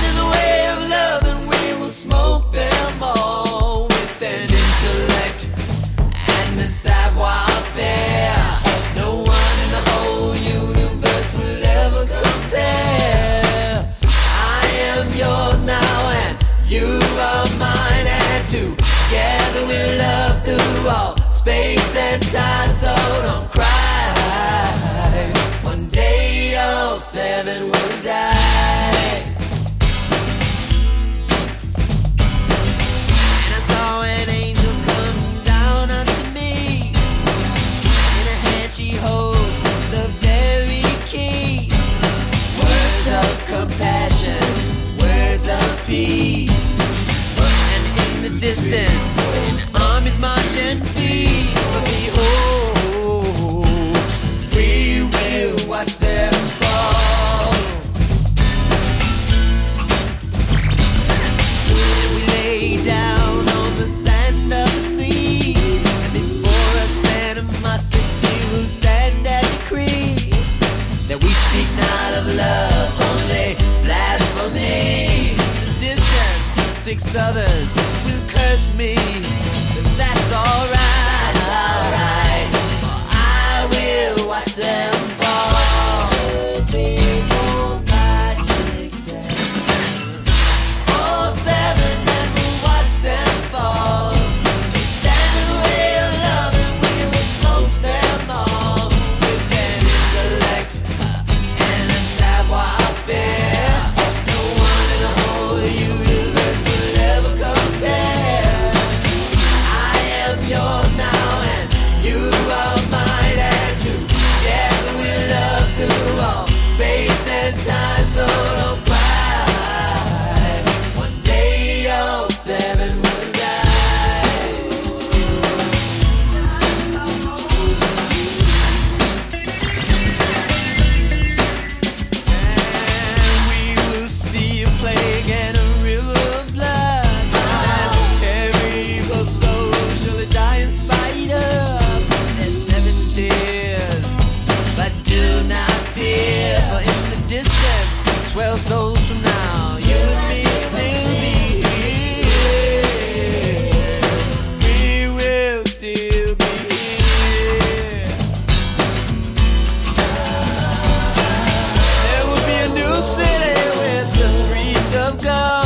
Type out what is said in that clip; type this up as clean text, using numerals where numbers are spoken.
in the way of love, then we will smoke them all with an intellect and a savoir-faire. No one in the whole universe will ever compare. I am yours now and you are mine, and together we'll love through all space and time. So don't cry, one day all seven will die. And I saw an angel come down unto me. In her hand she holds the very key. Words of compassion, words of peace. And in the distance, an army's marching feet. But behold, we will watch them fall. And we lay down on the sand of the sea, and before us animosity will stand and decree that we speak not of love, only blasphemy. In the distance, 6 others will curse me, but that's alright, alright, for I will watch them fall. 2, 3, 4, 5, 6, 7. All 7, and we'll watch them fall. We stand in the way of love, and we will smoke them all with an intellect and a savoir-faire. No one in the whole universe will ever compare. I am yours now and you are mine, and together we'll love through all space and time. So don't cry, one day all 7 will die. And we will see a plague and a river of blood, and every evil soul shall die in spite of their 7 tears. But do not fear, for in the distance, 12 souls from now, you and me will still be here. We will still be here. There will be a new city with the streets of gold.